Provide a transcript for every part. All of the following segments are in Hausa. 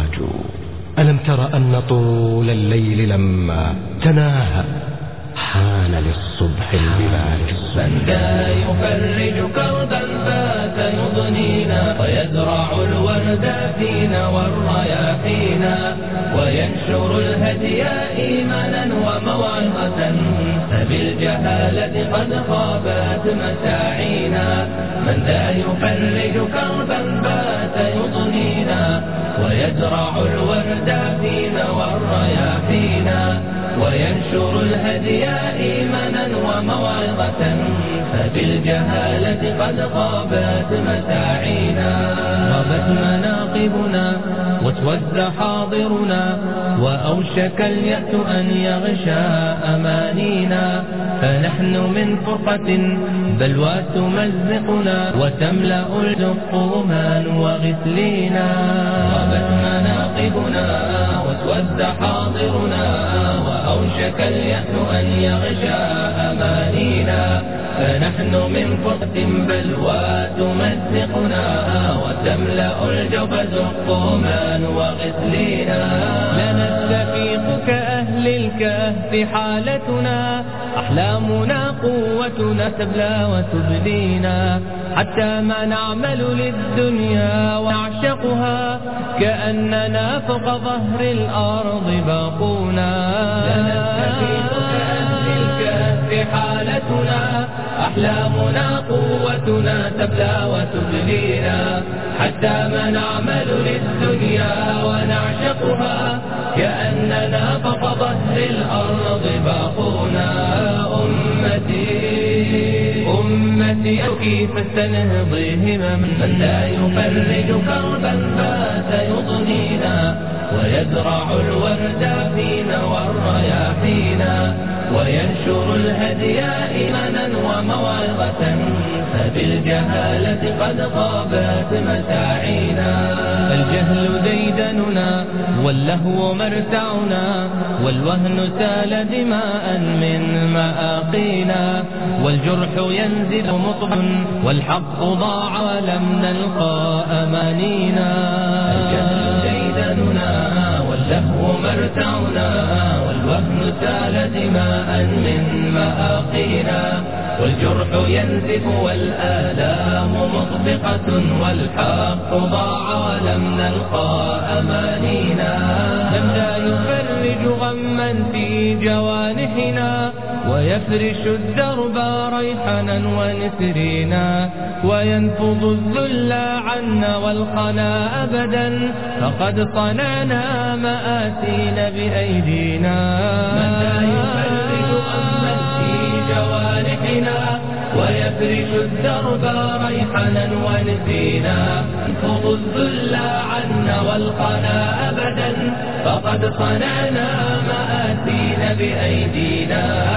السراج. ألم تر أن طول الليل لما تناهى حان للصبح البلاد. من ذا يفرج كربا فات يضنينا ويزرع الورد فينا والرياحينا وينشر الهدي إيمانا وموعظة فبالجهالة قد خابت مساعينا. من ذا يفرج كربا فات يضنينا ويزرع الورد فينا والرياحينا وينشر الهدي إيمانا وموعظة فبالجهالة قد غابت مساعينا. غابت مناقبنا واسود حاضرنا وأوشك اليأس أن يغشى أمانينا فنحن من فرقة بلوى تمزقنا وتملأ الجقومان وغسلينا. غابت مناقبنا واسود حاضرنا وأوشك اليأس أن يغشى أمانينا فنحن من فرقة بلوى تمزقنا وتملأ الجوف زقوما وغسلينا. لا نستفيق كأهل الكهف حالتنا أحلامنا قوتنا تبلى وتبدينا حتى ما نعمل للدنيا ونعشقها كأننا فوق ظهر الأرض باقونا. لا نستفيق كأهل الكهف حالتنا أحلامنا قوتنا تبلى وتبلينا حتى ما نعمل للدنيا ونعشقها كأننا فوق ظهر الأرض باقونا. أمتي كيف تنهضي همما من لا يفرج كربا فات يضنينا ويزرع الورد فينا والرياحينا وينشر الهدي إيمانا وموعظة فبالجهالة قد غابت مساعينا. الجهل ديدننا واللهو مرتعنا والوهن سال دماء من مآقينا والجرح ينزل مطبع والحق ضاع ولم نلقى أمانينا. الجهل ديدننا واللهو مرتعنا والوهن سال دماء من مآقينا والجرح ينزف والآلام مطبقة والحق ضاع ولم نلقى أمانينا. لم لا يفرج غما في جوانحنا ويفرش الدرب ريحنا ونسرينا وينفض الذل عنا والخنا أبدا فقد صنعنا مآسينا بأيدينا. من لا يفرج غما في جوانحنا ويفرش الدرب ريحنا ونسينا ينفض الذل عنا والخنا أبدا فقد صنعنا مآسينا بأيدينا.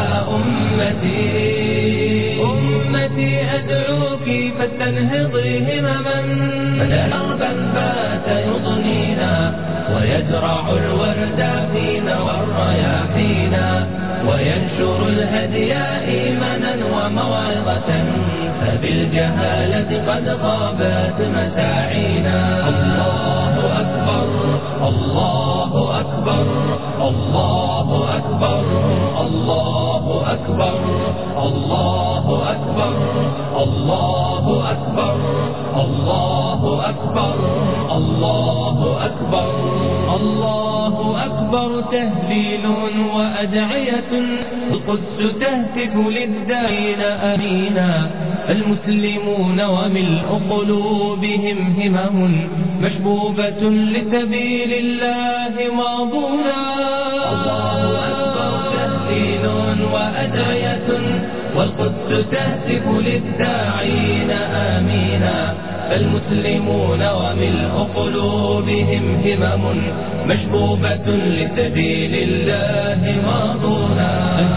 أمتي أدعوك فاستنهضي همما فلا دربا فات يضنينا ويزرع الورد فينا والرياحينا وينشر الهدي إيمانا وموعظة فبالجهالة قد غابت مساعينا. الله أكبر الله أكبر الله أكبر الله أكبر الله أكبر الله أكبر الله أكبر الله أكبر الله أكبر. تهليل وأدعية القدس تهتف للداعين أمينا المسلمون وملء قلوبهم همم مشبوبة لسبيل الله ماضونا. الله أكبر. تهليل وأدعية والقدس تهتف للداعين آمينا فالمسلمون وملء قلوبهم همم مشبوبة لسبيل الله ماضونا.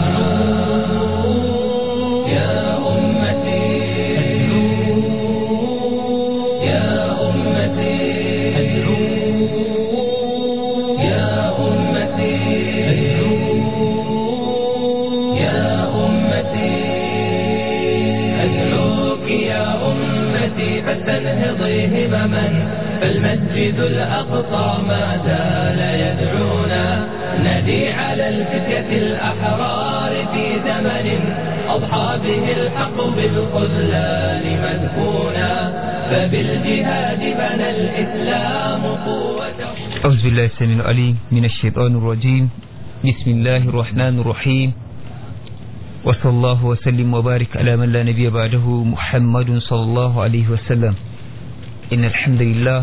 يا أمتي يا أمتي يا أمتي يا أمتي أدعوك يا أمتي فاستنهضي همما فالمسجد الأقصى مات الحق بالخذلان مدفونا فبالجهاد بنى الإسلام قوته. أعوذ بالله السميع العليم من الشيطان الرجيم. بسم الله الرحمن الرحيم. وصلى الله وسلم وبارك على من لا نبي بعده محمد صلى الله عليه وسلم. إن الحمد لله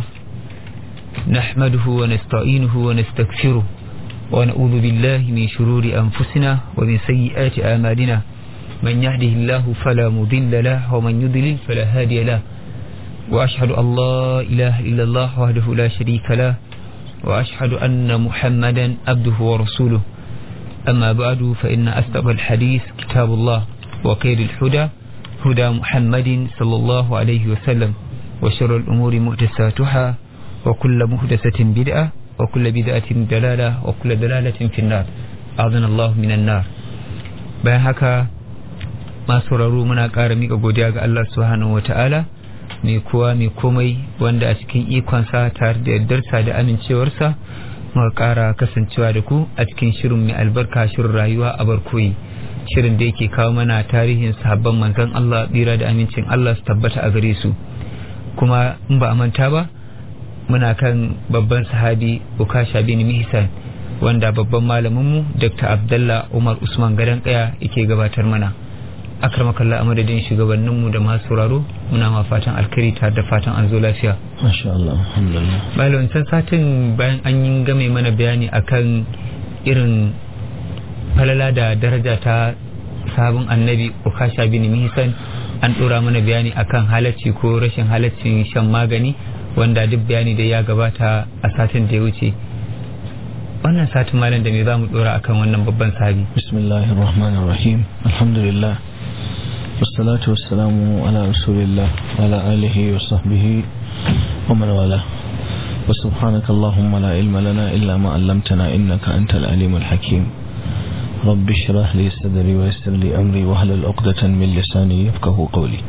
نحمده ونستعينه ونستغفره ونعوذ بالله من شرور أنفسنا ومن سيئات أعمالنا. من يهده الله فلا مضل له ومن يضلل فلا هادي له. وأشهد أن لا إله إلا الله وحده لا شريك له وأشهد أن محمدا عبده ورسوله. أما بعد فإن أصدق الحديث كتاب الله وخير الهدى هدى محمد صلى الله عليه وسلم وشر الأمور محدثاتها وكل محدثة بدعة وكل بدعة ضلالة وكل ضلالة في النار. أعاذنا الله من النار. bayan haka masu sauraro muna ƙara miƙa godiya ga Allah subhanahu wataala mai kowa mai komai wanda a cikin ikonsa tare da yardarsa da amincewarsa muka ƙara kasancewa da ku a cikin shirin mai albarka, shirin rayuwa a barkoyi, shirin da yake kawo mana tarihin sahabban manzon Allah tsira da amincin Allah su tabbata a gare su. Kuma in ba a manta ba muna kan babban sahabi Ukasha bin Mihsan wanda babban malaminmu Dr. Abdullah Umar Usman Gadan Kaya yake gabatar mana. Akramakallah a madadin shugabanninmu da masu sauraro muna ma fatan alkhairi tare da fatan an zo lafiya. Masha Allah, alhamdulillah. Bayan wancan satin bayan an yi game mana bayani akan irin falala da daraja ta sabon annabi Ukasha bin Mihsan, an dora mana bayani akan halacci ko rashin halaccin shan magani wanda duk bayani da ya gabata a satin da ya wuce. Wannan satin malam da me za mu dora akan wannan babban sahabi? Bismillahir Rahmanir Rahim. Alhamdulillah. والصلاة والسلام على رسول الله وعلى آله وصحبه ومن والاه وسبحانك اللهم لا علم لنا إلا ما علمتنا إنك أنت العليم الحكيم. رب اشرح لي صدري ويسر لي أمري واحلل عقدة من لساني يفقهوا قولي.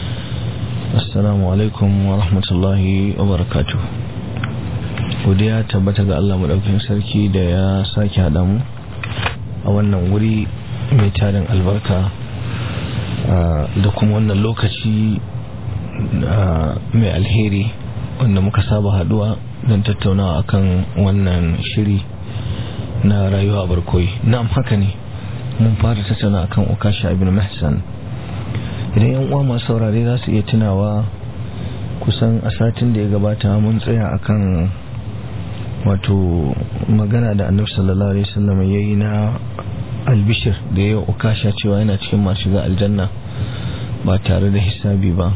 السلام عليكم ورحمة الله وبركاته. godiya tabbata ga Allah madaukakin sarki da ya sake haɗa mu a wannan wuri mai tarin albarka da kuma wannan lokaci mai alheri wanda muka saba haduwa don tattaunawa akan wannan shiri na rayuwa barkoyi. Na'am, haka ne, mun fara tattauna akan Ukasha ibn Mihsan. Idan yan uwa masu saurare za su iya tunawa, kusan a satin da ya gabata mun tsaya akan wato magana da Annabi sallallahu alaihi wasallam yayi na albishir da ya Ukasha cewa yana cikin masu shiga aljanna ba tare da hisabi ba.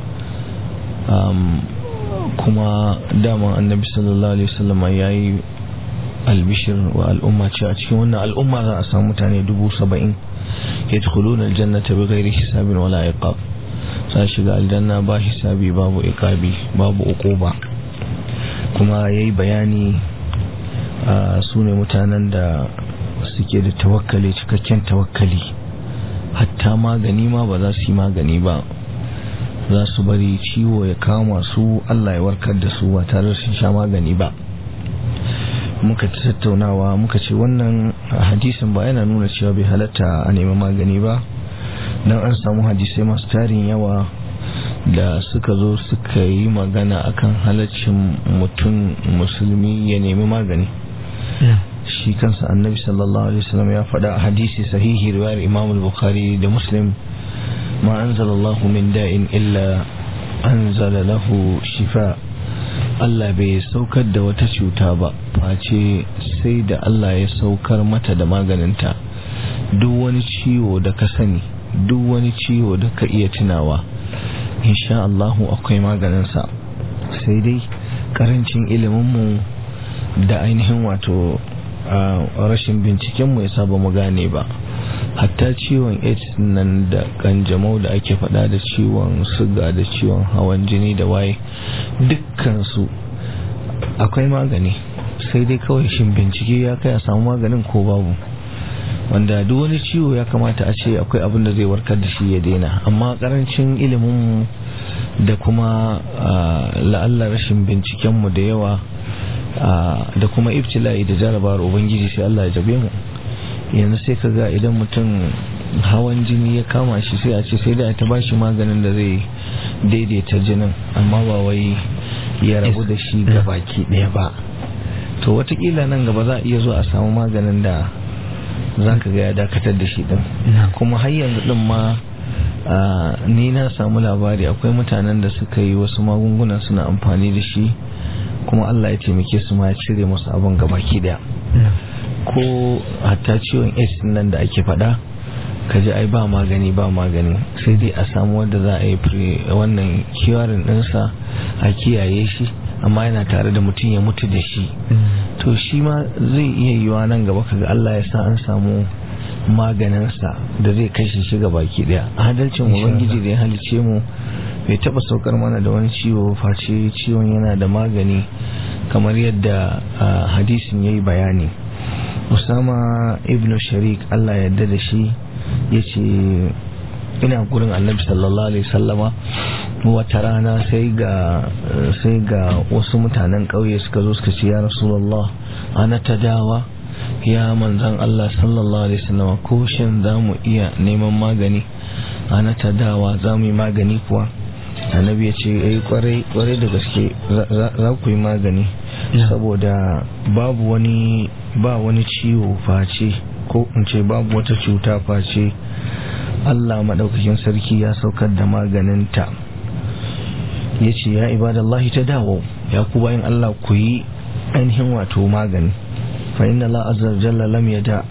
Kuma dama Annabi sallallahu alaihi wasallam yayi albishir wa al'umma cewa cikin wannan al'umma za a samu mutane 70,000 yadkhuluna aljannata bighairi hisabin wala iqab. Za shiga aljanna ba hisabi, babu iqabi, babu uquba. Kuma yayi bayani su ne mutanen da suke da tawakkali, cikakken tawakkali, hatta magani ma ba za su yi magani ba, za su bari ciwo ya kama su Allah ya warkar da su ba tare da sun sha magani ba. Muka tattaunawa muka ce wannan hadisin ba yana nuna cewa bai halatta a nemi magani ba, dan an samu hadisai masu tarin yawa da suka zo suka yi magana akan halaccin mutum musulmi ya nemi magani. Shi kansa Annabi sallallahu alaihi wasallam ya faɗa a hadisi sahihi riwayar Imam al-Bukhari da Muslim, ma anzalallahu min da'in illa anzala lahu shifa. Allah bai saukar da wata cuta ba face sai da Allah ya saukar mata da maganinta. Duk wani ciwo da ka sani, duk wani ciwo da ka iya tunawa, insha Allah akwai maganinsa. Sai dai karancin iliminmu da ainihin wato rashin bincikenmu ya saba mu gane ba. Hatta ciwon AIDS nan da kanjamau da ake faɗa, da ciwon suga da ciwon hawan jini da waye, dukkansu akwai magani, sai dai kawai shin bincike ya kai a samu maganin ko babu. Wanda duk wani ciwo ya kamata a ce akwai abin da zai warkar da shi ya daina, amma karancin ilimin da kuma la'alla rashin bincikenmu da yawa da kuma ibtila'i da jarabawar ubangiji sai Allah ya jabe mu. Yanzu sai ka ga idan mutum hawan jini ya kama shi sai a ce sai da ta bashi maganin da zai daidaita jinin, amma ba wai ya rabu da shi ga baki ɗaya ba. To watakila nan gaba za a iya zo a samu maganin da za ka ga ya dakatar da shi din. Kuma har yanzu din ma ni na samu labari akwai mutanen da suka yi wasu magunguna suna amfani da shi, kuma Allah ya taimake su ma ya cire musu abin gabaki daya. Ko hatta ciwon AIDS nan da ake faɗa, kaji ai ba magani sai dai a samu wanda za a yi wannan kiwarin ɗinsa a kiyaye shi, amma yana tare da mutum ya mutu da shi. To shi ma zai iya yiwa nan gaba kaga Allah ya sa an samu maganinsa da zai kashe shi baki daya. Adalcin ubangiji da ya halice mu bai taba saukar mana da wani ciwo face ciwon yana da magani, kamar yadda hadisin yayi bayani. Usama ibn Sharik Allah ya yarda da shi yace ina gurin Annabi sallallahu alaihi wasallama wata rana sai ga wasu mutanen ƙauye suka zo suka ce ya Rasulullah ana tadawa, ya manzan Allah sallallahu alaihi wasallam, ko shin zamu iya neman magani? Ana tadawa, zamu yi magani kuwa? Annabi ya ce kwarai da gaske za ku yi magani, saboda ba wani ciwo face, ko in ce babu wata cuta face Allah madaukakin sarki ya saukar da maganinta. Ya ce ya ibadallahi ta dawo, ya ku bayan Allah ku yi ainihin wato magani. Fa inna Allah azza wa jalla lam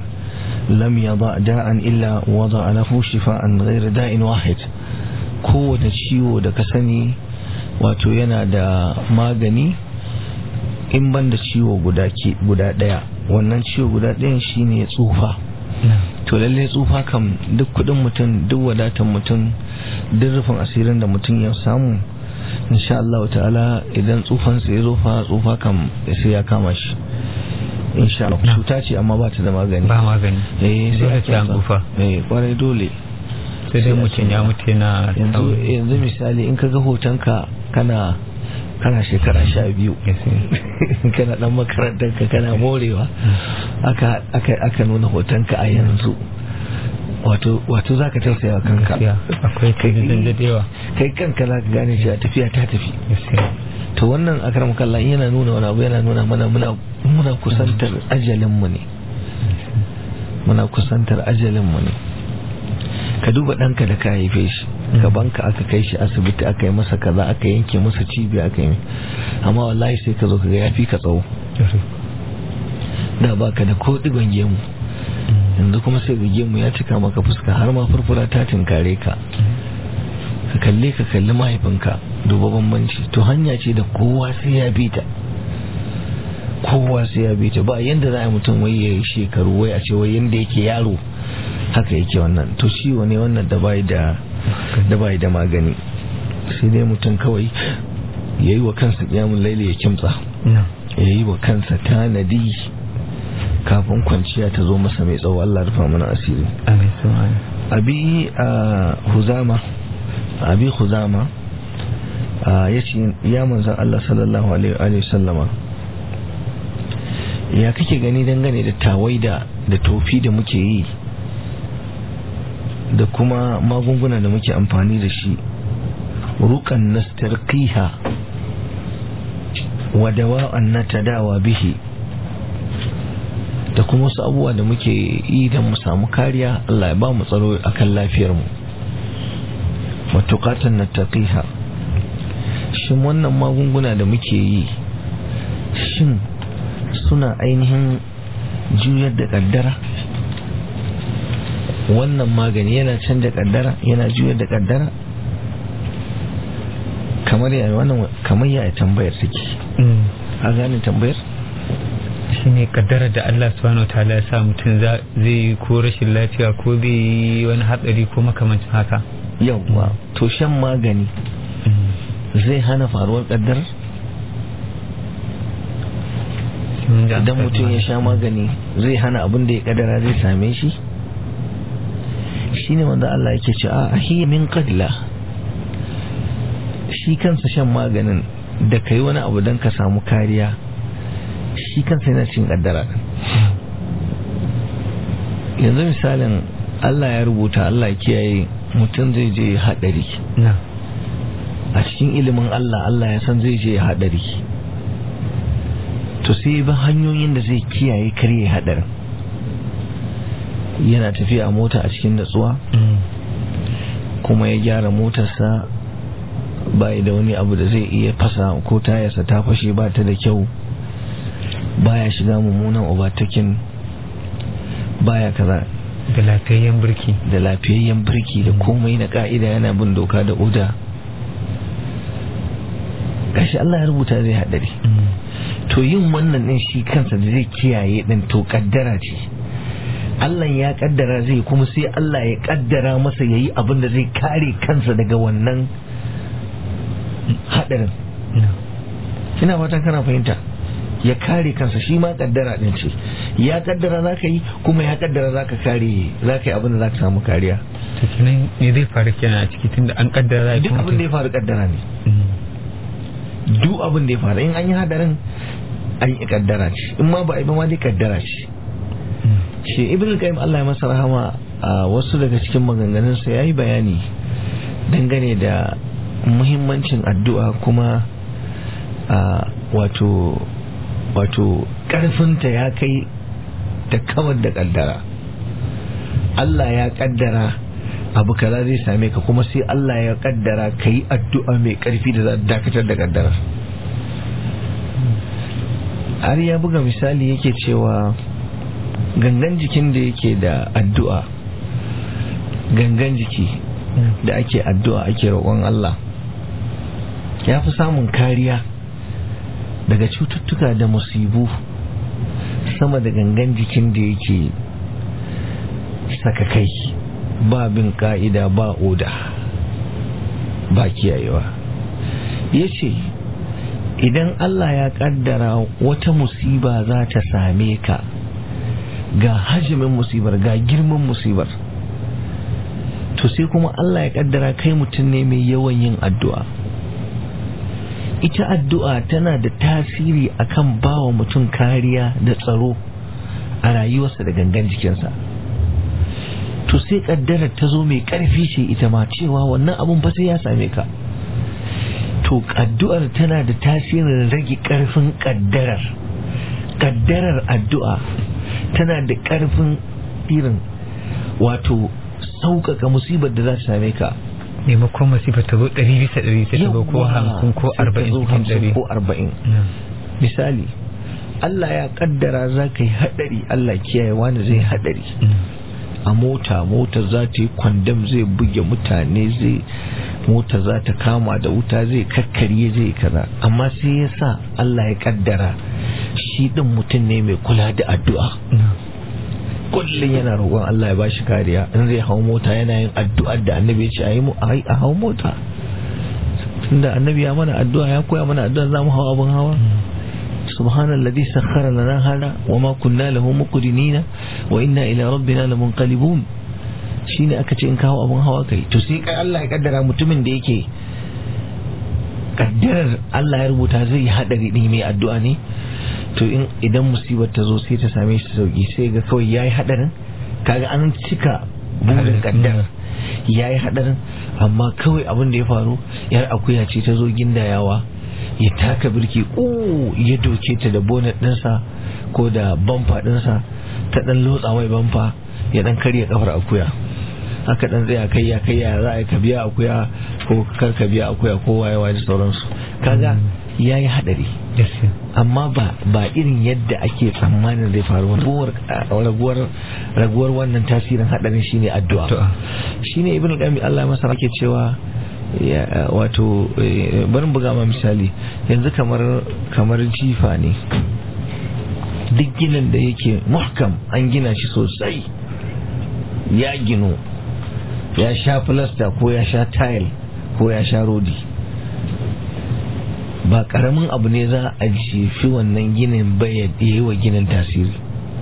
yada da'an illa wada'a lahu shifaan ghayra da'in wahid. Kowane ciwo da ka sani wato yana da magani, in ban da ciwo guda daya. Wannan ciwo guda ɗayan shine tsufa. To lalle tsufa kam duk kudin mutum, duk wadatan mutum, duk rufin asirin da mutum ya samu, insha Allah ta'ala idan tsufansa ya zo fa tsufa kam sai ya kama shi insha Allah. Cuta ce amma ba ta da magani. Ba magani. Sai a tsufa. Kwarai dole. Sai dai mutum ya mutu yana yanzu misali in ka ga hotonka kana shekara 12 kana dan makarantar ka kana morewa, aka nuna hotonka a yanzu, wato za ka tausaya wa kanka. Akwai kai kanka za ka gane cewa tafiya ta tafi. To wannan akaram kallah yana nuna wani abu, yana nuna mana muna kusantar ajalinmu ne, ka duba ɗanka da ka haife shi gabanka aka kai shi asibiti, aka yi masa kaza, aka yanke masa cibiya, aka yi, amma wallahi sai ka zo ka ga ya fi ka tsawo. Da baka da ko digon gemu, yanzu kuma sai ga gemu ya cika maka fuska, har ma furfura ta tinkare ka. Ka kalli mahaifinka, duba bambanci. To hanya ce da kowa sai ya bi ta, ba yanda za a yi mutum wai ya yi shekaru wai a ce wai yanda yake yaro haka yake. Wannan to ciwo ne wannan da bai da magani, sai dai mutum kawai ya yi wa kansa kiyamun laili, ya kimtsa, ya yi wa kansa tanadi kafin kwanciya ta zo masa mai tsawo. Allah rufa mana asiri. Abi Huzama ya ce ya manzan Allah sallallahu alaihi wasallama, ya kake gani dangane da tawaida da tofi da muke yi da kuma magunguna da muke amfani da shi, ruqan nastarqiha wa dawa'an natadawa bihi, da kuma wasu abubuwa da muke yi don mu samu kariya, Allah ya ba mu tsaro akan lafiyar mu. wa tuqatan nattaqiha, shin wannan magunguna da muke yi shin suna ainihin juyar da kaddara? Wannan magani yana canza kaddara, yana juyar da kaddara? Kamar ya tambayar take. A gane tambayar? Shine kaddara da Allah subhanahu wataala ya sa mutum zai ko rashin lafiya ko bai wani hatsari ko makamancin haka. Yawwa, to shan magani zai hana faruwar kaddara? Idan mutum ya sha magani zai hana abin da ya kaddara zai same shi? Shine wanda Allah yake ce a hiya min qadla, shi kansa shan maganin da kai wani abu don ka samu kariya, shi kansa yana cin kaddara. Yanzu misalin Allah ya rubuta, Allah kiyaye mutum zai je hadari. A cikin ilimin Allah, Allah ya san zai je hadari, to sai ba hanyoyin da zai kiyaye kare hadarin. Yana tafiya a mota a cikin natsuwa, kuma ya gyara motarsa, bai da wani abu da zai iya fasa, ko tayarsa ta fashe ba ta da kyau, baya shiga mummunan overtaking, baya kaza, da lafiyayyen birki da komai na ka'ida, yana bin doka da oda. Gashi Allah ya rubuta zai hadari. To yin wannan din shi kansa da zai kiyaye din to kaddara ce. Allah ya kaddara zai, kuma sai Allah ya kaddara masa yayi abin da zai kare kansa daga wannan hadarin. Ina fatan kana fahimta. Ya kare kansa, shi ma kaddara din ce. Ya kaddara zaka yi, kuma ya kaddara zaka kare, zaka yi abin da zaka samu kariya. To kenan me zai faru kenan a ciki tunda an kaddara zai? Duk abin da ya faru kaddara ne. Duk abin da ya faru, in an yi hadarin an yi kaddara ce, in ma ba a yi ba ma dai kaddara ce. Shi Ibn al-Qayyim Allah ya masa rahama, a wasu daga cikin maganganunsa yayi bayani dangane da muhimmancin addu'a, kuma wato karfinta ya kai da kawar da kaddara. Allah ya kaddara abu kaza zai same ka, kuma sai Allah ya kaddara ka yi addu'a mai karfi da za ta dakatar da kaddara. Har ya buga misali yake cewa gangan jikin da yake da addu'a, gangan jiki da ake addu'a ake roƙon Allah, ya fi samun kariya daga cututtuka da musibu sama da gangan jikin da yake saka kai, ba bin ka'ida, ba oda, ba kiyayewa. Ya ce idan Allah ya kaddara wata musiba za ta same ka, ga hajimin musibar, ga girman musibar, to sai kuma Allah ya kaddara kai mutum ne mai yawan yin addu'a. Ita addu'a tana da tasiri akan bawa mutum kariya da tsaro a rayuwarsa da gangan jikinsa. To sai kaddarar ta zo mai karfi ce ita ma, cewa wannan abun fa sai ya same ka. To addu'ar tana da tasirin rage karfin kaddarar. Kaddarar addu'a tana da karfin irin wato sauƙaƙa musibar da za ta same ka. Maimakon musibar ta zo 100% sai ta zo ko 50 ko 40 ko 40. Misali, Allah ya kaddara za ka yi hadari, Allah kiyaye wani zai hadari a mota za ta yi kwandam, zai buge mutane, mota za ta kama da wuta, zai kakkarye, zai kaza. Amma sai ya sa Allah ya kaddara shi din mutum ne mai kula da addu'a. Kullum yana roƙon Allah ya bashi kariya. In zai hau mota yana yin addu'ar da annabi ya ce a hau mota. Tunda annabi ya mana addu'a, ya koya mana addu'a za mu hau abin hawa. Subhanalladhi sakhkhara lana hada wa ma kunna lahu muqrinina wa inna ila rabbina lamunqalibun. Shine aka ce in kawo abin hawa kai. To sai kai Allah ya kaddara mutumin da yake kaddarar Allah ya rubuta zai hadari din mai addu'a ne. To idan musibar ta zo sai ta same shi sauki, sai ga kawai yayi hadarin, kaga an cika burin kaddar, yayi hadarin, amma kawai abin da ya faru, yar akuya ce ta zo gindayawa, ya taka birki, ya doke ta da bonnet dinsa ko da bamfa dinsa, ta dan lotsa mai bamfa, ya dan karya kafar akuya. Haka dan tsaya kai ya za a ka biya akuya ko kar ka biya akuya ko waye da sauransu. Kaga yayi hadari, amma ba irin yadda ake tsammanin zai faru. raguwar wannan tasirin hadarin shine addu'a. Shine Ibn al-Qayyim Allah masa yake cewa wato barin buga ma misali, yanzu kamar jifa ne. Duk ginin da yake muhkam, an gina shi sosai, ya gino, ya sha filasta ko ya sha tile ko ya sha rodi, ba karamin abu ne za a jefi wannan ginin ba ya yi wa ginin tasiri.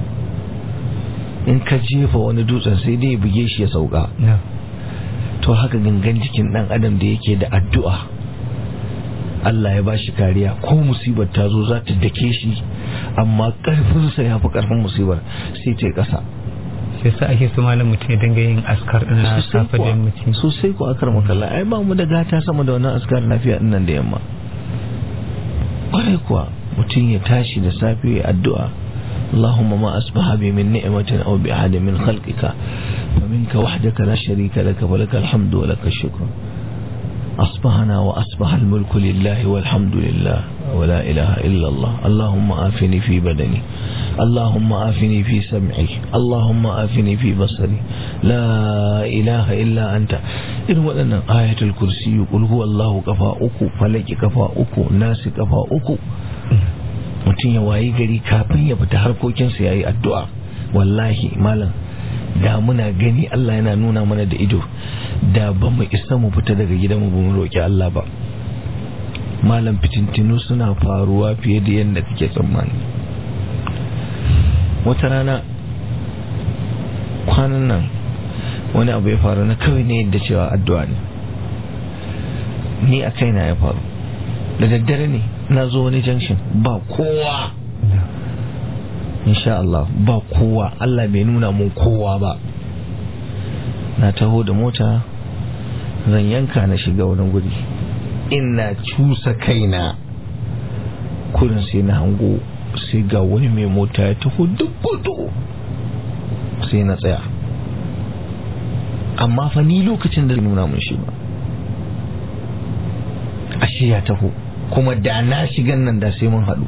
In ka jefa wani dutsen sai dai buge shi ya sauka. To haka gangan jikin dan adam da yake da addu'a, Allah ya bashi kariya, ko musibar ta zo za ta dake shi, amma karfinsa ya fi karfin musibar, sai ta yi ƙasa. sai sa ake so malam mutum ya dinga yin askar din na safe da mutum sosai ko akar makalla ai ba mu da gata sama da wannan askar lafiya din nan da yamma kwarai kuwa mutum ya tashi da safe ya addu'a اللهم ما أصبح بي من نعمة أو بأحد من خلقك فمنك وحدك لا شريك لك ولك الحمد ولك الشكر أصبحنا وأصبح الملك لله والحمد لله ولا إله إلا الله اللهم آفني في بدني اللهم آفني في سمعي اللهم آفني في بصري لا إله إلا أنت إن ولنا آية الكرسي قل هو الله كفاؤك فلك كفاؤك ناس كفاؤك mutum ya wayi gari kafin ya fita harkokinsa ya yi addu'a wallahi malam da muna gani Allah yana nuna mana da ido da ba mu isa mu fita daga gidanmu ba mu roƙi Allah ba malam fitintinu suna faruwa fiye da yadda kake tsammani wata rana kwanan nan wani abu ya faru na kawai ne yadda cewa addu'a ne ni a kaina ya faru da daddare ne na zo wani junction ba kowa insha Allah ba kowa Allah bai nuna mun kowa ba na taho da mota zan yanka na shiga wani guri ina cusa kaina kurin sai na hango sai ga wani mai mota ya taho duk gudu sai na tsaya amma fa ni lokacin da nuna mun shi ba ashe ya taho kuma da na shigan nan da sai mun haɗu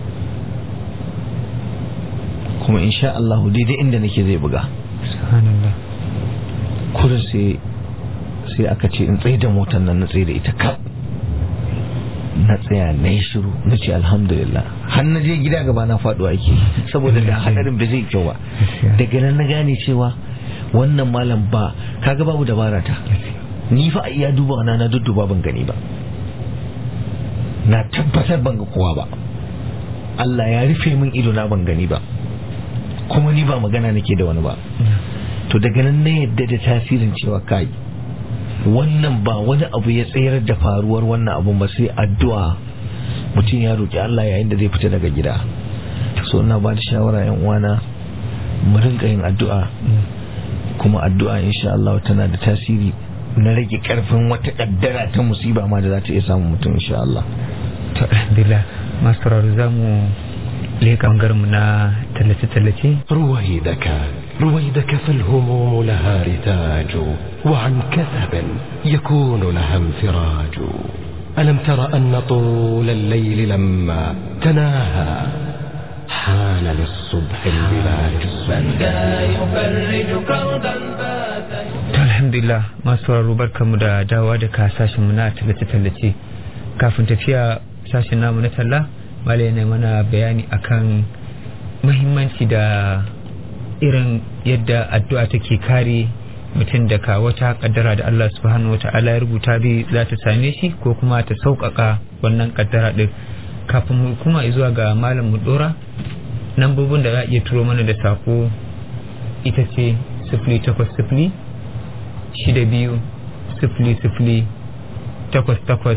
kuma insha Allah daidai inda nake zai buga subhanallah kurin sai aka ce in tsaye da motar nan na tsaye da ita kaf na tsaya na yi shiru na ce alhamdulillah har na je gida gaba na faɗuwa ake saboda da hadarin ba zai kyau ba daga nan na gane cewa wannan malam ba kaga babu dabara ta ni fa iya duba na dudduba ban gani ba na tabbatar ban ga kowa ba Allah ya rufe min ido na ban gani ba kuma ni ba magana nake da wani ba to daga nan na yadda da tasirin cewa kai wannan ba wani abu ya tsayar da faruwar wannan abun ba sai addu'a mutum ya roki Allah yayin da zai fita daga gida so ina ba da shawara yan uwana mu rinka yin addu'a kuma addu'a insha Allah tana da tasiri na rage karfin wata kaddara ta musiba ma da za ta iya samun mutum insha Allah. To alhamdulillah masu sauraro za mu leka bangaren mu na tallace-tallace. رويدك فالهموم لها رتاج وعن كثب يكون لها انفراج ألم تر أن طول الليل لما تناهى حان للصبح البلاج من ذا يفرج كربا alhamdulillah masu sauraro barkamu da dawa da ka sashin mu na tallace-tallace kafin tafiya sashin namu na talla malai ne mana bayani akan muhimmanci da irin yadda addu'a take kare mutum daga wata kaddara da Allah subhanahu wata'ala ya rubuta bi za ta same shi ko kuma ta sauƙaƙa wannan kaddara din kafin mu kuma zuwa ga malam mu dora nambobin da za a iya turo mana da sako ita ce 0800 62 00 885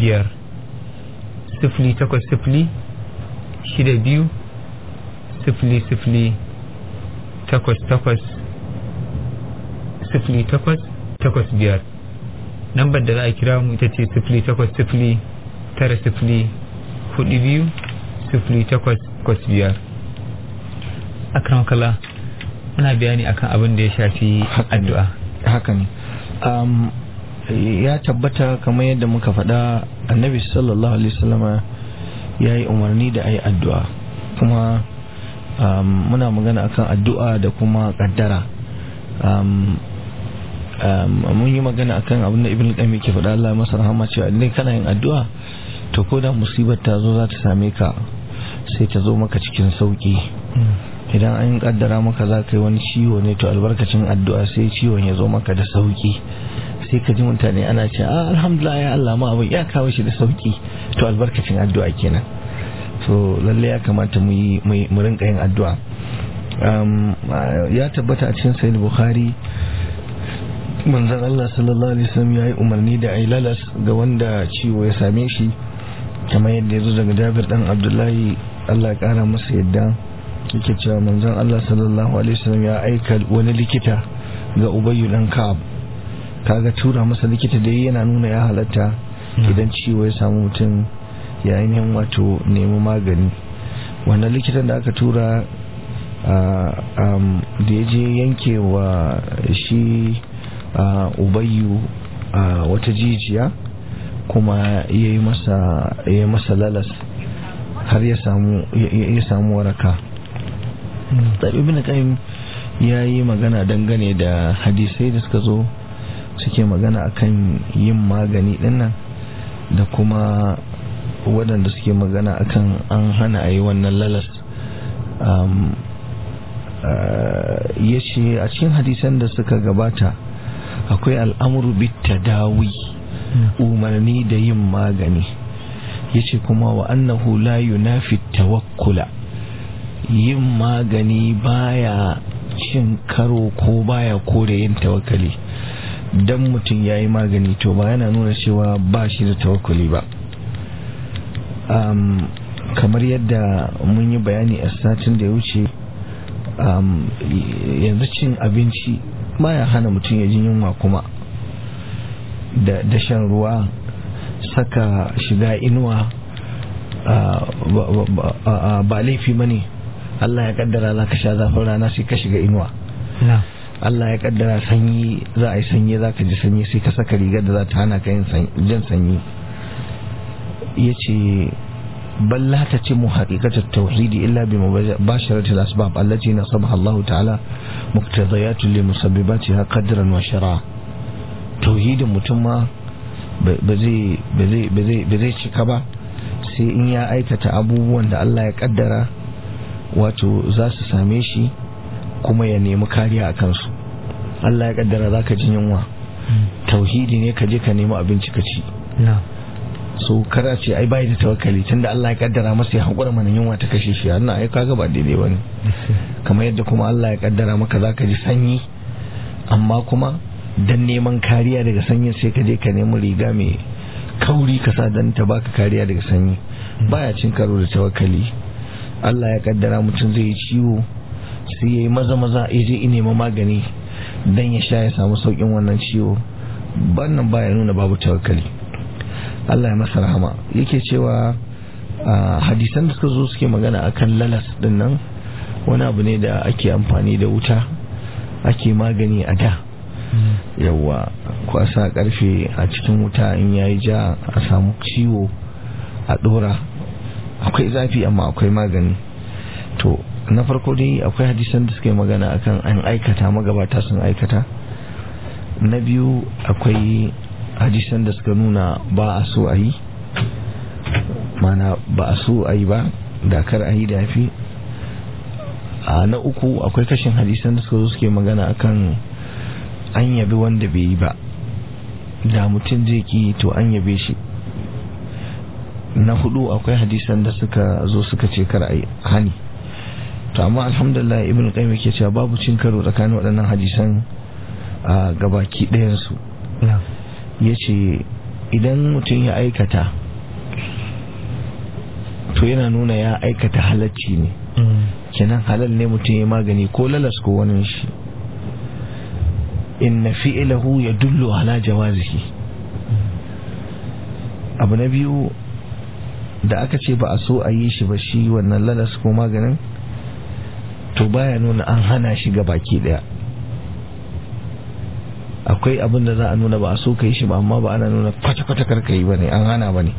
0800 62 00 885 lambar da za a kira mu ita ce 0800 90 42 0885 akram kala muna bayani akan abin da ya shafi addu'a haka ne ya tabbata kamar yadda muka faɗa annabi sallallahu alaihi wasallama ya yi umarni da a yi addu'a kuma muna magana akan addu'a da kuma kaddara mun yi magana akan abin da ibn qayyim ke faɗa Allah masa rahama cewa idan kana yin addu'a to ko da musibar ta zo za ta same ka sai ta zo maka cikin sauki idan an kaddara maka za ka yi wani ciwo ne to albarkacin addu'a sai ciwon ya zo maka da sauki sai ka ji mutane ana ce alhamdulillah ya Allah ma abin ya kawo shi da sauki to albarkacin addu'a kenan so lalle ya kamata mu rinka yin addu'a ya tabbata a cikin sahih bukhari manzon Allah sallallahu alaihi wasallam ya yi umarni da ailalas ga wanda ciwo ya same shi kamar yadda ya zo daga Jabir dan Abdullahi Allah ya kara masa yadda yake cewa manzon Allah sallallahu alaihi wasallam ya aika wani likita ga Ubayy dan Ka'ab. Kaga tura masa likita da yana nuna ya halatta idan ciwo ya samu mutum ya ainihin wato nemi magani. Wannan likitan da aka tura da ya je yanke wa shi Ubayyu wata jijiya kuma ya yi masa lalas har ya samu waraka. Ibn Qayyim ya yi magana dangane da hadisai da suka zo suke magana akan yin magani dinnan da kuma waɗanda suke magana akan an hana a yi wannan lalas. Ya ce a cikin hadisan da suka gabata akwai al'amuru bitadawi, umarni da yin magani. Ya ce kuma wa annahu la yunafi tawakkula, yin magani baya cin karo ko baya kore yin tawakkali. Dan mutum ya yi magani to ba yana nuna cewa ba shi da tawakkuli ba. Kamar yadda mun yi bayani a satin da ya wuce, yanzu cin abinci baya hana mutum ya ji yunwa kuma da shan ruwa, saka shiga inuwa ba laifi bane. Allah ya kaddara za ka sha zafin rana sai ka shiga inuwa. Allah ya kaddara sanyi za a yi sanyi za ka ji sanyi sai ka saka rigar da za ta hana ka yin jin sanyi. Ya ce bal la tatimu haqiqatu tauhidi illa bi mubasharati al-asbab allati nasabaha Allah ta'ala muqtadiyatun li musabbibatiha qadran wa shar'a. Tauhidin mutum ma ba zai cika ba sai in ya aikata abubuwan da Allah ya kaddara wato za su same shi kuma ya nemi kariya a kansu. Allah ya kaddara za ka ji yunwa, tauhidi ne ka je ka nemi abinci ka ci. So kada ce ai bai da tawakkali tunda Allah ya kaddara masa ya hakura mana yunwa ta kashe shi, wannan ai kaga ba daidai bane. Kamar yadda kuma Allah ya kaddara maka za ka ji sanyi amma kuma dan neman kariya daga sanyin sai ka je ka nemi riga mai kauri ka sa dan ta baka kariya daga sanyi. Baya cin karo da tawakkali. Allah ya kaddara mutum zai yi ciwo sai ya yi maza ya je nema magani dan ya sha ya samu saukin wannan ciwo. Bannan baya nuna babu tawakkali. Allah ya masa rahama. Yake cewa hadisan da suka zo suke magana akan lalas din nan wani abu ne da ake amfani da wuta ake magani a da. Yawa kwasa karfe a cikin wuta in yayi ja a samu ciwo a dora. Akwai zafi amma akwai magani. To na farko dai akwai hadisan da suke magana akan an aikata, magabata sun aikata. Na biyu akwai hadisan da suka nuna ba a so a yi, mana ba a so a yi ba, da kar a yi da fi. Na uku akwai kashin hadisan da suka zo suke magana akan an yabi wanda bai yi ba, da mutum zai ki to an yabe shi. Na hudu akwai hadisan da suka zo suka ce kar a yi hani. To amma alhamdulillah Ibn Qayyim yake cewa babu cin karo tsakanin waɗannan hadisan a gabaki ɗayansu. Ya ce idan mutum ya aikata to yana nuna ya aikata halacci ne, kenan halal ne mutum ya magani ko lalas ko wani shi. Inna fi'lahu yadullu ala jawazihi. Abu na biyu da aka ce ba a so a yi shi ba shi wannan lalas ko maganin, to baya nuna an hana shi ga baki daya. Akwai abin da za a nuna ba a so ka yi shi ba amma ba ana nuna kwata-kwata karka yi ba ne, an hana ba ne.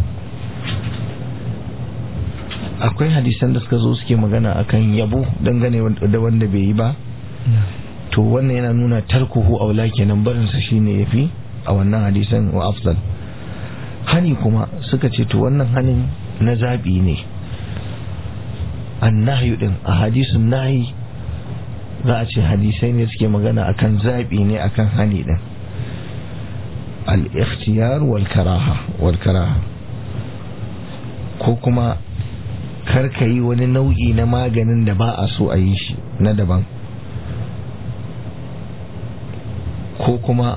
Akwai hadisan da suka zo suke magana akan yabo dangane da wanda bai yi ba, to wannan yana nuna tarkuhu aula kenan barinsa shine yafi a wannan hadisan wa afdal. Hani kuma suka ce to wannan hanin na zabi ne. Annahyu din a hadisun nahi za a ce hadisai ne suke magana akan zabi ne akan hani din. Al-ikhtiyar wal karaha ko kuma karka yi wani nau'i na maganin da ba a so a yi shi na daban, ko kuma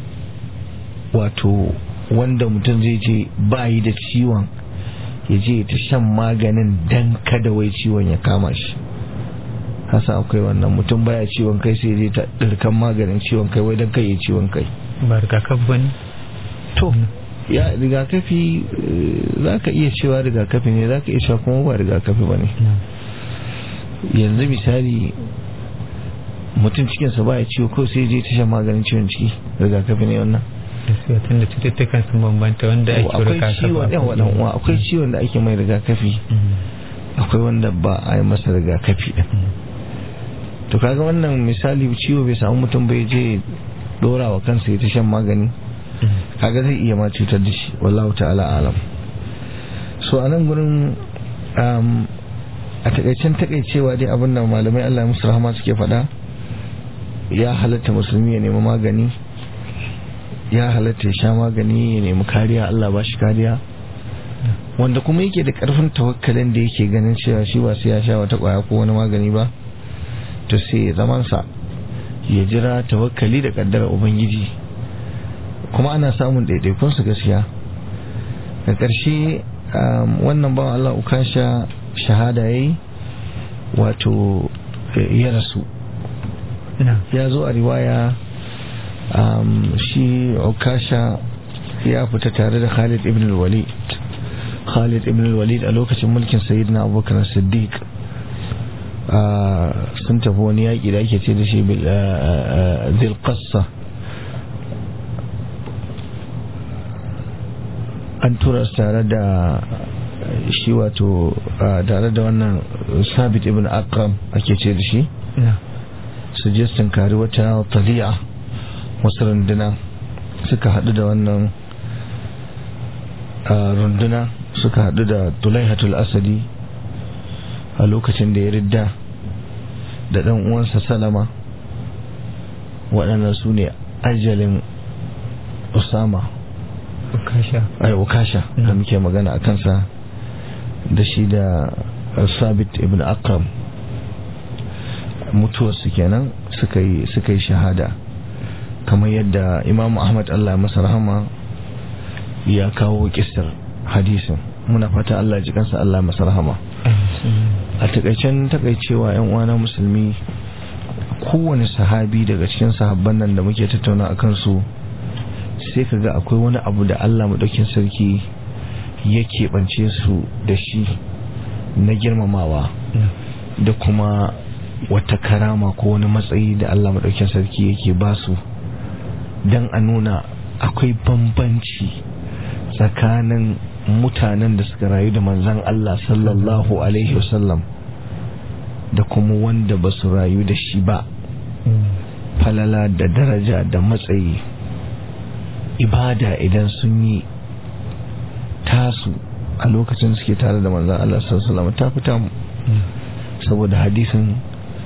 wato wanda mutum zai je bayi da ciwon ya je ta shan maganin dan kada wai ciwon ya kama shi. hasa akwai wannan mutum baya ciwon kai sai je ta dirkan maganin ciwon kai wai dan kai ya ciwon kai ba rigakafi bane to ya rigakafi zaka iya cewa rigakafi ne zaka iya cewa kuma ba rigakafi bane yanzu misali mutum cikinsa baya ciwo ko sai je ta shan maganin ciwon ciki rigakafi ne wannan gaskiya tunda cututtukan sun bambanta wanda ake rigakafi akwai ciwon da ake mai rigakafi akwai wanda ba a yi masa rigakafi din to kaga wannan misali ciwo bai samu mutum bai je dora wa kansa ya ta shan magani kaga zai iya ma cutar da shi wallahu ta'ala alam. So a nan gurin a takaicewa dai abin da malamai Allah musu rahama suke faɗa, ya halatta musulmi ya nemi magani, ya halatta ya sha magani, ya nemi kariya, Allah ba shi kariya, wanda kuma yake da karfin tawakkalin da yake ganin cewa shi ba sai ya sha wata kwaya ko wani magani ba, to sai zaman sa ya jira tawakkali da kaddara ubangiji. Kuma ana samun daidaikun su gaskiya. Da ƙarshe wannan bawan Allah Ukasha shahada yayi, wato ya rasu. Ya zo a riwaya shi Ukasha ya fita tare da Khalid ibn al-Walid a lokacin mulkin Sayyidina Abubakar Siddiq. Sun tafi wani yaƙi da ake ce da shi Dhil Qassa. An tura tare da shi, wato tare da wannan Sabit ibn Akram ake ce da shi, su je su tunkari wata taliya, wasu runduna. Suka haɗu da wannan runduna, suka haɗu da Tulaihatul Asadi a lokacin da ya ridda da ɗan uwansa Salama. Waɗannan su ne ajalin Usama, Ukasha da muke magana a kansa, da shi da Sabit ibn Akram. Mutuwarsu kenan suka yi shahada, kamar yadda Imam Ahmad Allah masa rahama ya kawo kissar hadisin. Muna fata Allah ji kansa, Allah masa rahama. A takaicewa yan uwana musulmi, kowane sahabi daga cikin sahabban nan da muke tattauna a kansu, sai kaga akwai wani abu da Allah madaukin sarki ya keɓance su da shi na girmamawa, da kuma wata karama ko wani matsayi da Allah madaukin sarki yake ba su, dan a nuna akwai bambanci tsakanin mutanen da suka rayu da manzon Allah sallallahu alaihi wasallam da kuma wanda ba su rayu da shi ba. Falala da daraja da matsayi, ibada idan sun yi tasu a lokacin suke tare da manzon Allah sallallahu alaihi wasallam ta fita mu, saboda hadisin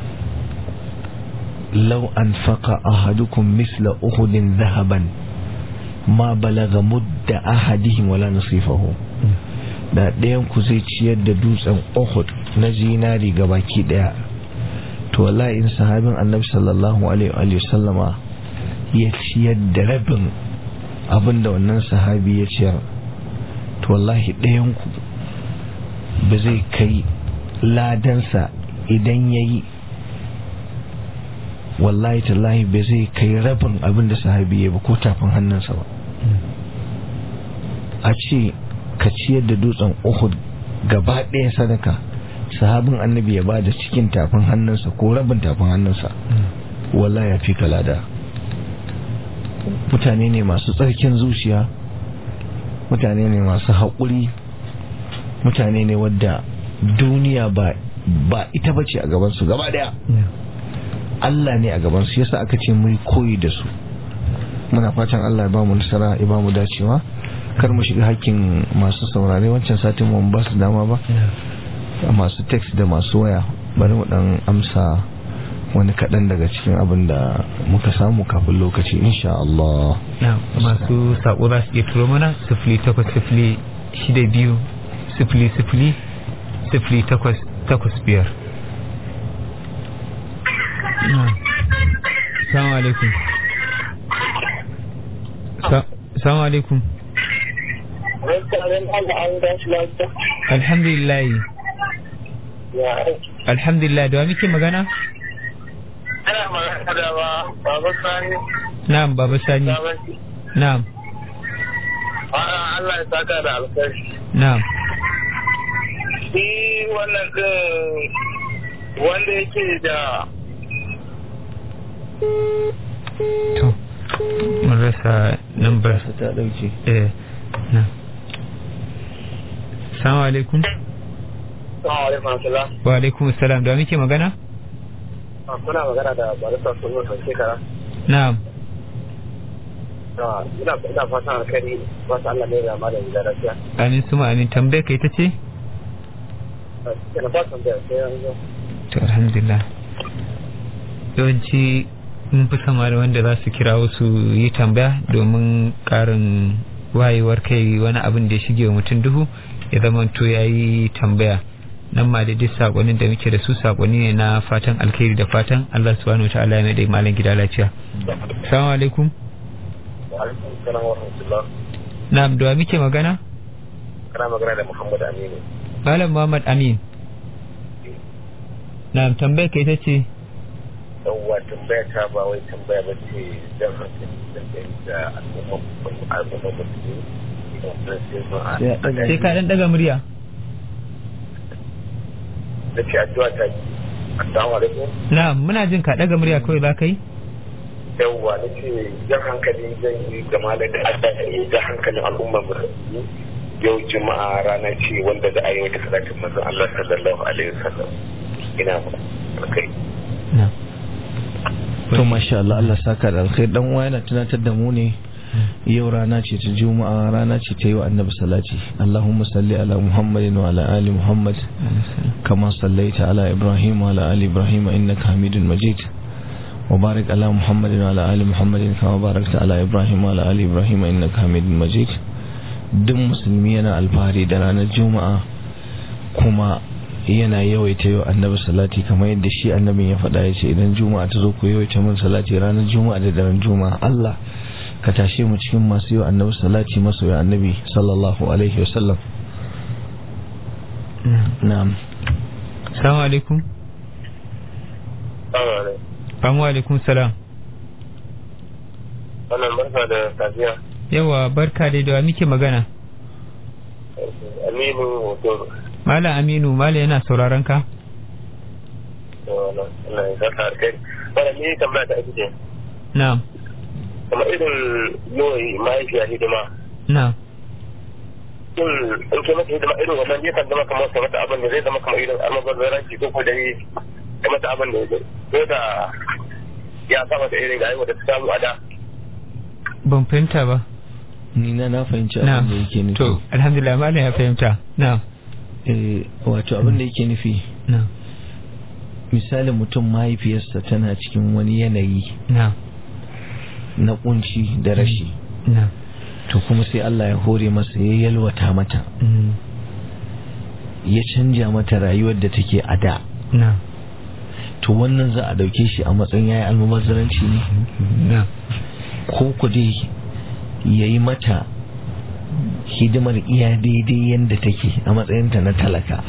law anfaqa ahadukum misla uhudin dhahaban ma balaga mudda ahadihim wala nasifahu. Da ɗayan ku zai ciyar da dutsen Uhud na zinari ga baki ɗaya, to wallahi in sahabin Annabi sallallahu alaihi wa sallama ya ciyar da rabin abinda wannan sahabi ya ciyar, to wallahi ɗayan ku ba zai kai ladansa idan yayi, wallahi tallahi ba zai kai rabin abinda sahabi ya ba ko tafin hannunsa ba. A ce ka ciyar da dutsen Uhud gaba ɗaya sadaka, sahabin Annabi ya bada cikin tafin hannunsa ko rabin tafin hannunsa, wallahi ya fi kalada. Mutane ne masu tsarkin zuciya, mutane ne masu haƙuri, mutane ne wadda duniya ba ita bace a gabansu gaba ɗaya, Allah ne a gabansu. Yasa aka ce mu koyi da su. Muna fatan Allah ya ba mu nasara, ya ba mu dacewa. Kar mu shiga hakkin masu saurare, wancan satin mu ba su dama ba, masu text da masu waya. Bari mu dan amsa wani kaɗan daga cikin abin da muka samu kafin lokaci, insha Allah. Masu saƙo za su iya turo mana 086200000885. Assalamu alaikum. Assalamu alaikum. Alhamdulillah. alhamdulillah, da wa muke magana? Ana magana da Baba Sani. Na'am, Baba Sani. Na'am. Allah ya saka da alkhairi. Na'am. Shi wannan wanda yake da to mun rasa number ta dauke. Na. Assalamu alaikum. Assalamu alaikum assalam. Wa alaikum assalam, da muke magana? Kuna magana da Barista Sulman da shekara. Na'am. Ina fatan alkhairi, wasu Allah ne da malam da lafiya. Amin suma amin, tambaye kai ta ce? Ina fatan da sai yanzu. To alhamdulillah. Yawanci mun fi sama da wanda za su kira wasu yi tambaya domin karin wayewar kai wani abin da ya shige wa mutum duhu ya zama to ya yi tambaya. Nan ma da duk saƙonin da muke da su saƙoni ne na fatan alkhairi da fatan Allah subhanahu wa ta'ala ya mai da malam gida lafiya. Assalamu alaikum. Wa alaikum assalam wa rahmatullah. Na'am, da muke magana? Kana magana da Muhammad Aminu. Malam Muhammad Amin. Na'am, tambayar kai ta ce? Yawwa, tambaya ta ba wai tambaya ba ce don hankali da al'umma musulmi. Sai ka dan daga murya. Da ce addu'a ta yi. Assalamu alaikum. Na'am, muna jin ka daga murya kawai za ka yi? Yawwa, na ce jan hankali zan yi game da Allah ya yi jan hankalin al'umma musulmi. Yau Juma'a rana ce wanda za a yi wata salatin manzon Allah sallallahu alaihi wasallam. Ina kai. Na'am. To masha Allah, Allah saka da alkhair. Dan uwa yana tunatar da mu ne yau rana ce ta Juma'a, rana ce ta yi wa Annabi salati. Allahumma salli ala Muhammadin wa ala ali Muhammad kama sallaita ala Ibrahim wa ala ali Ibrahim innaka Hamidul Majid. Wa barik ala Muhammadin wa ala ali Muhammadin kama barakta ala Ibrahim wa ala ali Ibrahim innaka Hamidul Majid. Duk musulmi yana alfahari da ranar Juma'a kuma yana yawaita yau Annabi salati kamar yadda shi annabin ya faɗa, ya ce idan Juma'a ta zo ku yawaita mun salati ranar Juma'a da daren Juma'a. Allah ka tashe mu cikin masu yau Annabi salati, masoya Annabi sallallahu alaihi wasallam. Na'am. Assalamu alaikum. Assalamu alaikum salam. Wannan barka da safiya. Yawa, barka dai, da muke magana? Aminu hoto. Malam Aminu, malam yana sauraron ka? Allah ya saka alkai. Bana ni tambaya ta ake ce. Na'am. Kuma irin yoyi mahaifiya hidima. Na'am. In ke mata hidima irin wannan ya kan zama kamar sa mata abin da zai zama kamar irin almubazzaranci ko ko dai ya mata abin da zai da ya saba da irin ga da ta samu a da. Ban fahimta ba. Ni na fahimci abin da yake nufi. To, alhamdulillah malam ya fahimta. Na'am. Wato abin da yake nufi. Na'am. Misalin mutum mahaifiyarsa tana cikin wani yanayi. Na'am. Na kunci da rashi. Na'am. To kuma sai Allah ya hore masa, ya yalwata mata. Ya canja mata rayuwar da take a da. Na'am. To wannan za a dauke shi a matsayin yayi almubazzaranci ne? Na'am. Ko ku dai yayi mata hidimar iya daidai yadda take a matsayinta na talaka.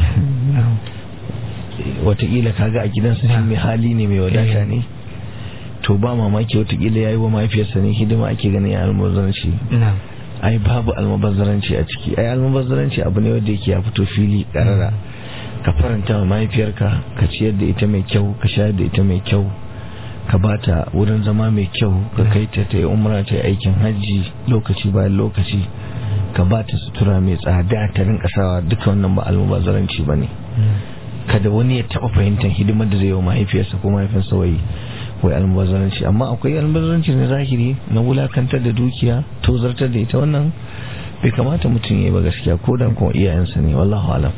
Wataƙila kaga a gidansa shi mai hali ne, mai wadata ne, to ba mamaki wataƙila ya yi wa mahaifiyarsa ne hidima ake ganin ya almubazzaranci. Ai babu almubazzaranci a ciki. Ai almubazzaranci abu ne wanda yake ya fito fili ƙarara. Ka faranta wa mahaifiyarka, ka ciyar da ita mai kyau, ka shayar da ita mai kyau, ka bata wurin zama mai kyau, ka kai ta yi umra, ta yi aikin hajji lokaci bayan lokaci, ka bata sutura mai tsada ta rinka sawa. Duka wannan ba almubazzaranci bane. Kada wani ya taba fahimtar hidimar da zai yi wa mahaifiyarsa ko mahaifinsa wai almubazzaranci. Amma akwai almubazzaranci na zahiri, na wulakantar da dukiya, tozartar da ita. wannan bai kamata mutum ya yi ba gaskiya, ko da kuma iyayensa ne. Wallahu alam.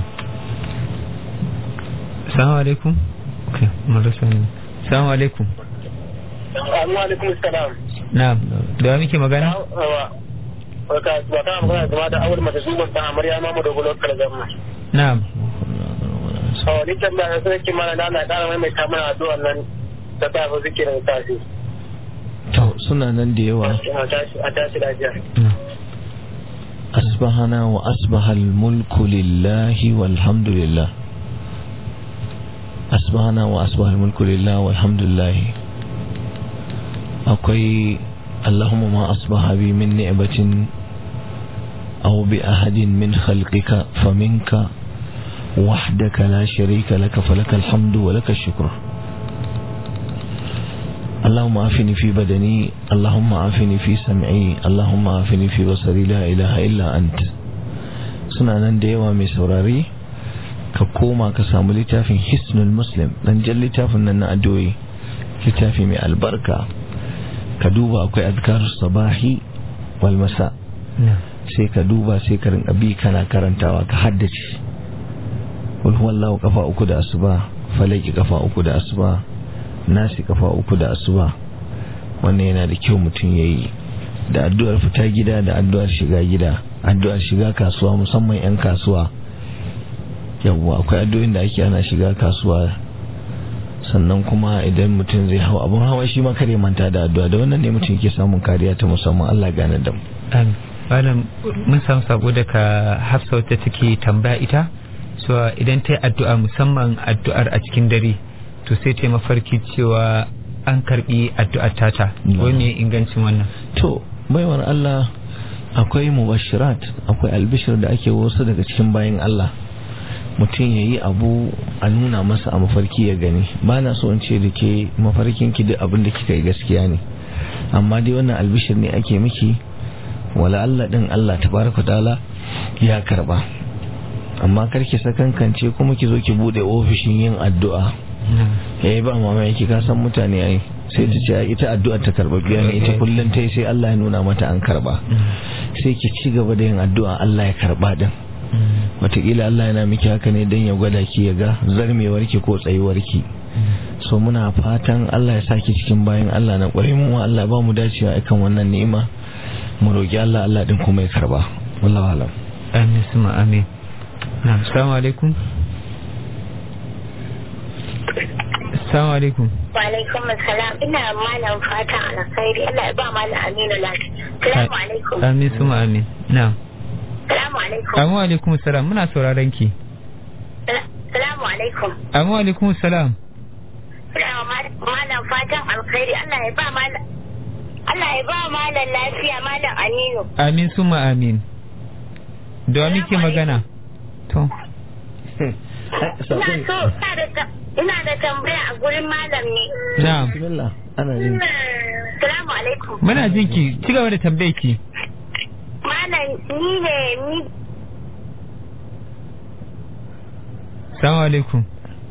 Assalamu alaikum. Okay, marasa ne. Assalamu alaikum. Assalamu alaikum salam. Na'am. Da muke magana? Wata magana game da awul mata zuban ta amarya mamu da gulot kalgama. Na'am. Ni tambaya sai ki mana da Allah ya mai ta mana addu'a nan da ta ba zikirin tashi. To suna nan da yawa. A tashi lafiya. Asbahana wa asbahal mulku lillahi walhamdulillah. asbahana wa asbahal mulku lillah walhamdulillah. akwai Allahumma ma asbaha bi min ni'matin aw bi ahadin min khalqika faminka wahdaka la sharika laka falakal hamdu wa lakal shukr. اللهم عافني في بدني اللهم عافني في سمعي اللهم عافني في بصري لا إله إلا أنت. suna nan da yawa mai saurari ka koma ka samu littafin Hisnul Muslim dan jan littafin nan na addu'o'i, littafi mai albarka. ka duba akwai azkarus sabahi wal masa, sai ka duba sai ka rinka bi kana karantawa ka haddace. qul huwallahu kafa 3 da asuba, falaki kafa 3 da asuba, nasi kafa 3 da asuba. wannan yana da kyau mutum yayi, da addu'ar fita gida da addu'ar shiga gida, addu'ar shiga kasuwa musamman 'yan kasuwa. yawwa akwai addu'o'in da ake ana shiga kasuwa. sannan kuma idan mutum zai hau abun hawa shi ma kare manta da addu'a, da wannan ne mutum yake samun kariya ta musamman. Allah gane da mu. amin. malam mun samu sabo daga Hafsa wacce take tambaya ita, so idan ta yi addu'a musamman addu'ar a cikin dare, to sai ta mafarki cewa an karbi addu'ar tata. wai me ingancin wannan? To baiwar Allah, akwai mubashirat, akwai albishir da ake wasu daga cikin bayin Allah. mutum ya yi abu a nuna masa a mafarki ya gani. ba na so in ce da ke mafarkin ki duk abin da kika yi gaskiya ne, amma dai wannan albishir ne ake miki, wala Allah din Allah tabaraka ta'ala ya karba. amma karki sakankance kuma ki zo ki bude ofishin yin addu'a. ba mamaki ka san mutane ai sai ta ce ita addu'a ta karbabiya ne, ita kullun tai sai Allah ya nuna mata an karba. sai ki ci gaba da yin addu'a Allah ya karba din. wataƙila Allah yana miki haka ne don ya gwada ki ya ga zarmewarki ko tsayuwarki. so muna fatan Allah ya saki cikin bayan Allah na ƙwarai. mu Allah ba mu dacewa akan wannan ni'ima, mu roki Allah, Allah din kuma ya karba. wallahi alam. amin suma amin. assalamu alaikum. assalamu alaikum. wa alaikum assalam. ina malam fatan alkhairi. Allah ya ba malam Aminu lafiya. assalamu alaikum. amin suma amin. na'am. assalamu alaikum. Amma alaikum salam, muna sauraron ki. assalamu alaikum. Amma alaikum salam. malam fatan alkhairi. Allah ya ba malam lafiya malam Aminu. amin suma amin. da muke magana? to ina da tambaya a gurin malam ne. na'am. bismillah. ana jin. assalamu alaikum. muna jin ki, ci gaba da tambayar ki. malam ni assalamu alaikum.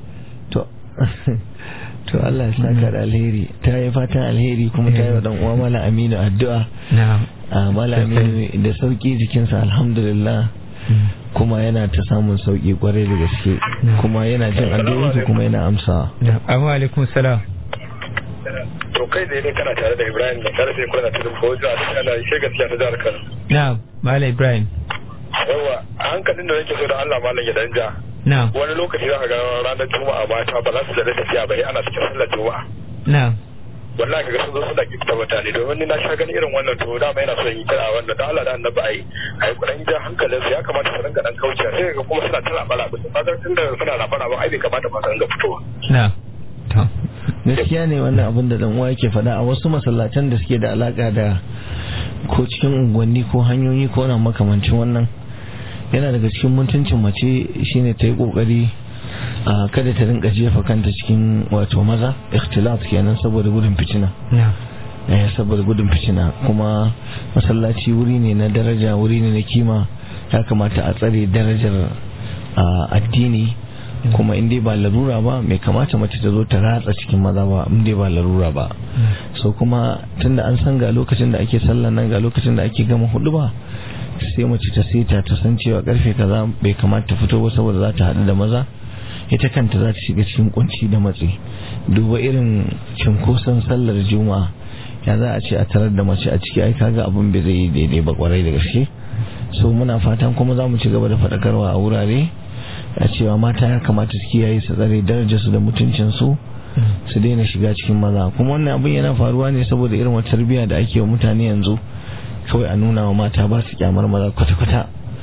to Allah ya saka da alheri. ta yi fatan alheri kuma ta yi wa dan uwa malam Aminu addu'a. na'am. malam Aminu da sauki jikinsa alhamdulillah, kuma yana ta samun sauki kwarai da gaske, kuma yana jin addu'o'i kuma yana amsawa. amma alaikum salam. to kai da ne kana tare da Ibrahim da karfe kuna tudun Bojo a cikin Allah shi gaskiya ta jihar Kano. na'am malam Ibrahim. yawa a hankalin da nake so da Allah malam ya danja. na'am. wani lokaci za ka ga ranar Juma'a mata ba za su da tafiya ba, ana cikin sallar Juma'a. na'am. wallahi kaga sun zo suna kifta mutane, domin ni na sha ganin irin wannan, to dama yana son yi kira wannan da Allah da Annabi ai kudan ja hankalin su ya kamata su ringa dan kauce, sai ga kuma suna tana bala ba ba tunda suna rabara ba ai bai kamata ba su ringa fitowa. na'am. to gaskiya ne wannan abin da dan uwa yake faɗa. a wasu masallatan da suke da alaka da ko cikin unguwanni ko hanyoyi ko na makamancin wannan, yana daga cikin mutuncin mace shine ta yi kokari kada ta rinka jefa kanta cikin wato maza, ikhtilat kenan, saboda gudun fitina. saboda gudun fitina. kuma masallaci wuri ne na daraja, wuri ne na kima, ya kamata a tsare darajar addini. kuma in dai ba larura ba, mai kamata mace ta zo ta ratsa cikin maza ba in dai ba larura ba. so kuma tunda an san ga lokacin da ake sallan nan, ga lokacin da ake gama hudu ba, sai mace ta seta ta san cewa karfe kaza bai kamata ta fito ba saboda za ta haɗu da maza, ita kanta za ta shiga cikin kunci da matsi. duba irin cinkoson sallar juma'a, ya za a ce a tarar da mace a ciki, ai kaga abun bai zai yi daidai ba kwarai da gaske. so muna fatan kuma za mu ci gaba da faɗakarwa a wurare a cewa mata ya kamata su kiyaye su tsare darajarsu da mutuncinsu, su daina shiga cikin maza. kuma wannan abin yana faruwa ne saboda irin wata tarbiyya da ake wa mutane yanzu, kawai a nuna wa mata ba su kyamar maza kwata-kwata.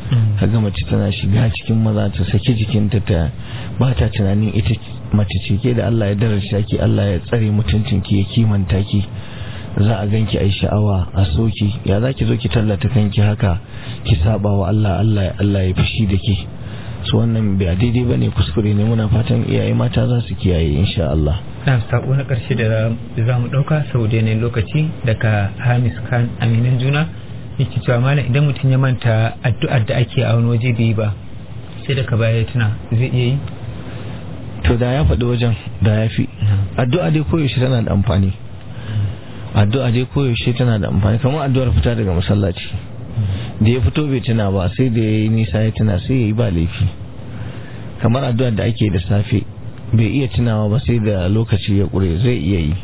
kaga mace tana shiga cikin maza ta saki jikinta ta ba ta tunanin ita mace ce ke da Allah ya daraja ki, Allah ya tsare mutuncin ki, ya kimanta ki, za a ganki ai sha'awa a soki. Ya zaki zo ki tallata kanki haka ki saba wa Allah ya fushi da ke? So wannan ba daidai bane, kuskure ne. Muna fatan iyaye mata za su kiyaye insha Allah. na sako na karshe da za mu dauka sau da yanayin lokaci daga Hamis Khan Aminan Juna yake cewa malam idan mutum ya manta addu'ar da ake a wani waje bai ba sai daga baya tuna zai iya yi? To da ya faɗi wajen da ya fi. Addu'a dai koyaushe tana da amfani. Addu'a dai koyaushe tana da amfani, kamar addu'ar fita daga masallaci. Da ya fito bai tuna ba, sai da ya yi nisa ya tuna, sai ya yi ba laifi. Kamar addu'ar da ake da safe bai iya tunawa ba sai da lokaci ya ƙure, zai iya yi.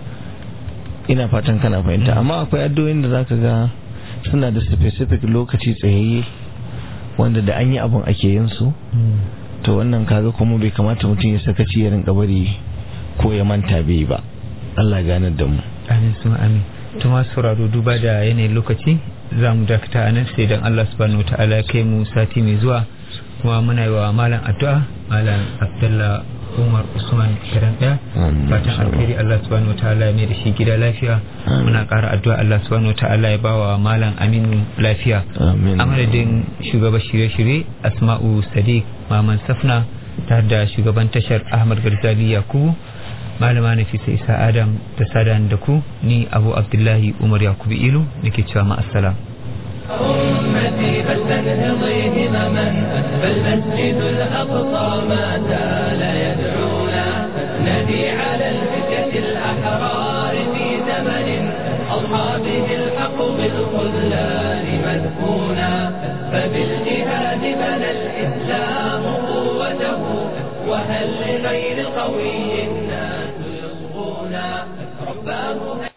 Ina fatan kana fahimta. Amma akwai addu'o'in da zaka ga suna da specific lokaci tsayayye wanda da an yi abun ake yin su. To wannan kaga kuma bai kamata mutum ya sakaci ya rinka bari ko ya manta bai ba. Allah ganar da mu. Amin sun amin. To masu sauraro, duba da yanayin lokaci za mu dakata a nan, sai dan Allah subhanahu wataala ya kai mu sati mai zuwa. Kuma muna yi wa malam addu'a, malam Abdullah Umar Usman kiran ɗaya, fatan alkhairi Allah subhanahu wataala ya mai da shi gida lafiya. Muna ƙara addu'a Allah subhanahu wataala ya bawa malam Aminu lafiya. A madadin shugaban shirye-shirye Asma'u Sadiq Maman Safna tare da shugaban tashar Ahmad Garzali Yakubu, malama Nafisa Isa Adam da sadan da ku, ni Abu Abdullahi Umar Yakubu Ilu nake cewa ma assalam. أمتي فلتنهضي همما فالمسجد الأقصى ما زال يدعونا نادي على الفتية الأحرار في زمن أصحابه الحق بالخذلان مدفونا فبالجهاد بنى الإسلام قوته وهل لغير قوي الناس يصغونا رباه